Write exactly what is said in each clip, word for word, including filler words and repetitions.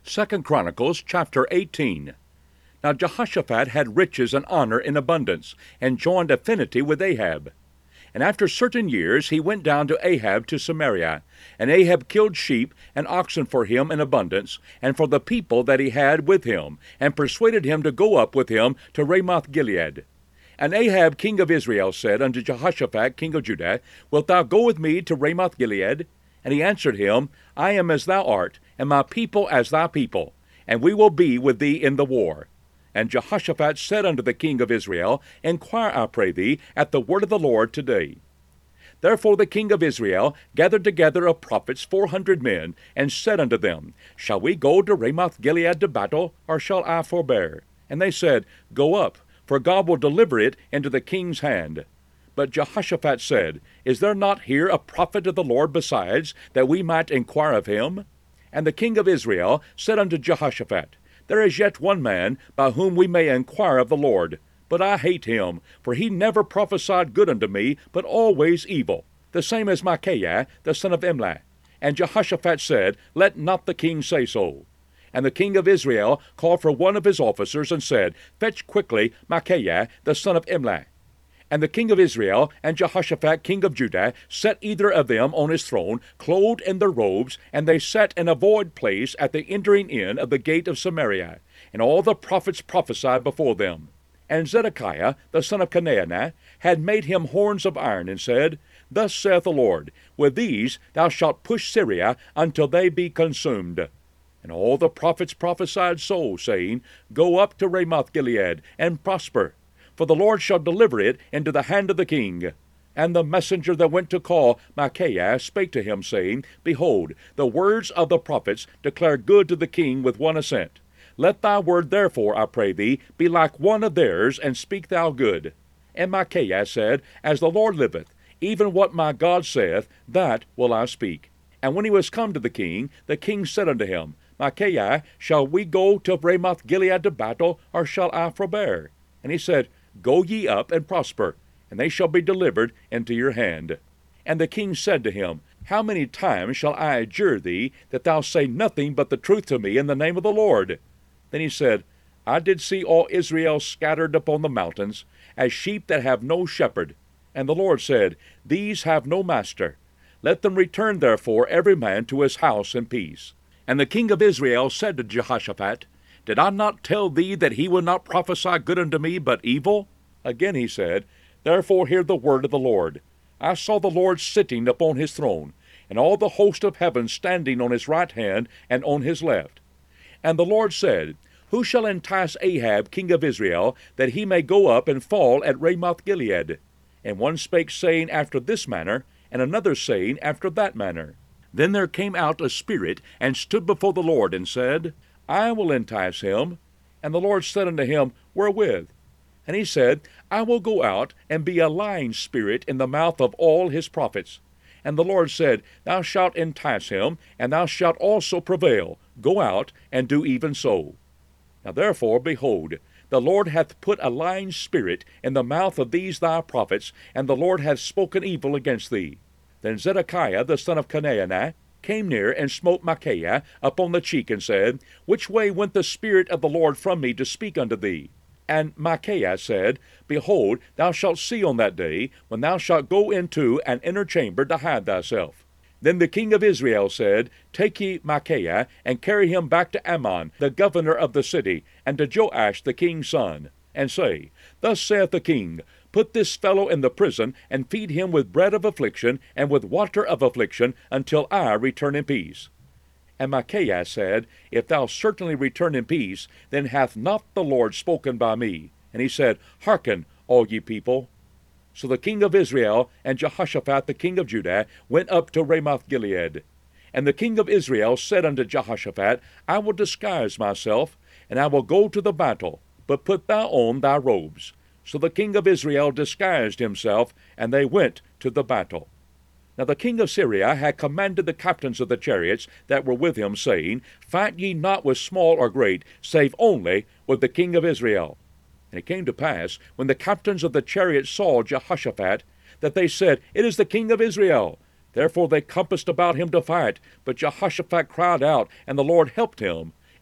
Second Chronicles chapter eighteen. Now Jehoshaphat had riches and honor in abundance, and joined affinity with Ahab. And after certain years he went down to Ahab to Samaria, and Ahab killed sheep and oxen for him in abundance, and for the people that he had with him, and persuaded him to go up with him to Ramoth Gilead. And Ahab king of Israel said unto Jehoshaphat king of Judah, Wilt thou go with me to Ramoth Gilead? And he answered him, I am as thou art, and my people as thy people, and we will be with thee in the war. And Jehoshaphat said unto the king of Israel, Enquire, I pray thee, at the word of the Lord today. Therefore the king of Israel gathered together of prophets four hundred men, and said unto them, Shall we go to Ramoth Gilead to battle, or shall I forbear? And they said, Go up, for God will deliver it into the king's hand. But Jehoshaphat said, Is there not here a prophet of the Lord besides, that we might enquire of him? And the king of Israel said unto Jehoshaphat, There is yet one man, by whom we may enquire of the Lord. But I hate him, for he never prophesied good unto me, but always evil, the same as Micaiah the son of Imlah. And Jehoshaphat said, Let not the king say so. And the king of Israel called for one of his officers, and said, Fetch quickly Micaiah the son of Imlah. And the king of Israel and Jehoshaphat king of Judah set either of them on his throne, clothed in their robes, and they sat in a void place at the entering in of the gate of Samaria. And all the prophets prophesied before them. And Zedekiah the son of Chenaanah had made him horns of iron, and said, Thus saith the Lord, With these thou shalt push Syria until they be consumed. And all the prophets prophesied so, saying, Go up to Ramoth Gilead, and prosper, for the Lord shall deliver it into the hand of the king. And the messenger that went to call Micaiah spake to him, saying, Behold, the words of the prophets declare good to the king with one assent. Let thy word therefore, I pray thee, be like one of theirs, and speak thou good. And Micaiah said, As the Lord liveth, even what my God saith, that will I speak. And when he was come to the king, the king said unto him, Micaiah, shall we go to Ramoth Gilead to battle, or shall I forbear? And he said, Go ye up and prosper, and they shall be delivered into your hand. And the king said to him, How many times shall I adjure thee, that thou say nothing but the truth to me in the name of the Lord? Then he said, I did see all Israel scattered upon the mountains, as sheep that have no shepherd. And the Lord said, These have no master. Let them return therefore every man to his house in peace. And the king of Israel said to Jehoshaphat, Did I not tell thee that he will not prophesy good unto me, but evil? Again he said, Therefore hear the word of the Lord. I saw the Lord sitting upon his throne, and all the host of heaven standing on his right hand and on his left. And the Lord said, Who shall entice Ahab king of Israel, that he may go up and fall at Ramoth Gilead? And one spake, saying after this manner, and another saying after that manner. Then there came out a spirit, and stood before the Lord, and said, I will entice him. And the Lord said unto him, Wherewith? And he said, I will go out, and be a lying spirit in the mouth of all his prophets. And the Lord said, Thou shalt entice him, and thou shalt also prevail. Go out, and do even so. Now therefore, behold, the Lord hath put a lying spirit in the mouth of these thy prophets, and the Lord hath spoken evil against thee. Then Zedekiah the son of Chenaanah came near, and smote Micaiah upon the cheek, and said, Which way went the Spirit of the Lord from me to speak unto thee? And Micaiah said, Behold, thou shalt see on that day, when thou shalt go into an inner chamber to hide thyself. Then the king of Israel said, Take ye Micaiah, and carry him back to Ammon, the governor of the city, and to Joash the king's son, and say, Thus saith the king, Put this fellow in the prison, and feed him with bread of affliction, and with water of affliction, until I return in peace. And Micaiah said, If thou certainly return in peace, then hath not the Lord spoken by me. And he said, Hearken, all ye people. So the king of Israel and Jehoshaphat the king of Judah went up to Ramoth Gilead. And the king of Israel said unto Jehoshaphat, I will disguise myself, and I will go to the battle, but put thou on thy robes. So the king of Israel disguised himself, and they went to the battle. Now the king of Syria had commanded the captains of the chariots that were with him, saying, Fight ye not with small or great, save only with the king of Israel. And it came to pass, when the captains of the chariots saw Jehoshaphat, that they said, It is the king of Israel. Therefore they compassed about him to fight. But Jehoshaphat cried out, and the Lord helped him.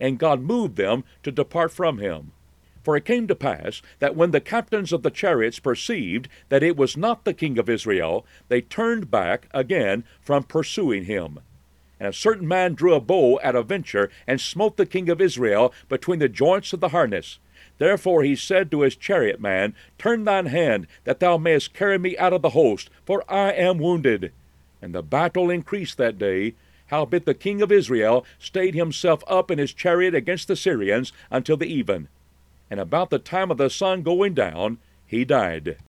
and God moved them to depart from him. For it came to pass, that when the captains of the chariots perceived that it was not the king of Israel, they turned back again from pursuing him. And a certain man drew a bow at a venture, and smote the king of Israel between the joints of the harness. Therefore he said to his chariot man, Turn thine hand, that thou mayest carry me out of the host, for I am wounded. And the battle increased that day. Howbeit the king of Israel stayed himself up in his chariot against the Syrians until the even. And about the time of the sun going down, he died.